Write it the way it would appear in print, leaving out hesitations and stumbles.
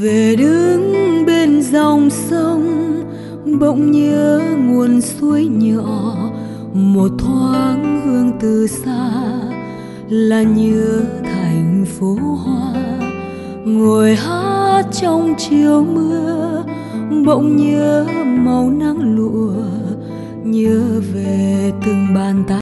Về đứng bên dòng sông, bỗng nhớ nguồn suối nhỏ, một thoáng hương từ xa là nhớ thành phố hoa. Ngồi hát trong chiều mưa, bỗng nhớ màu nắng lụa, nhớ về từng bàn tay.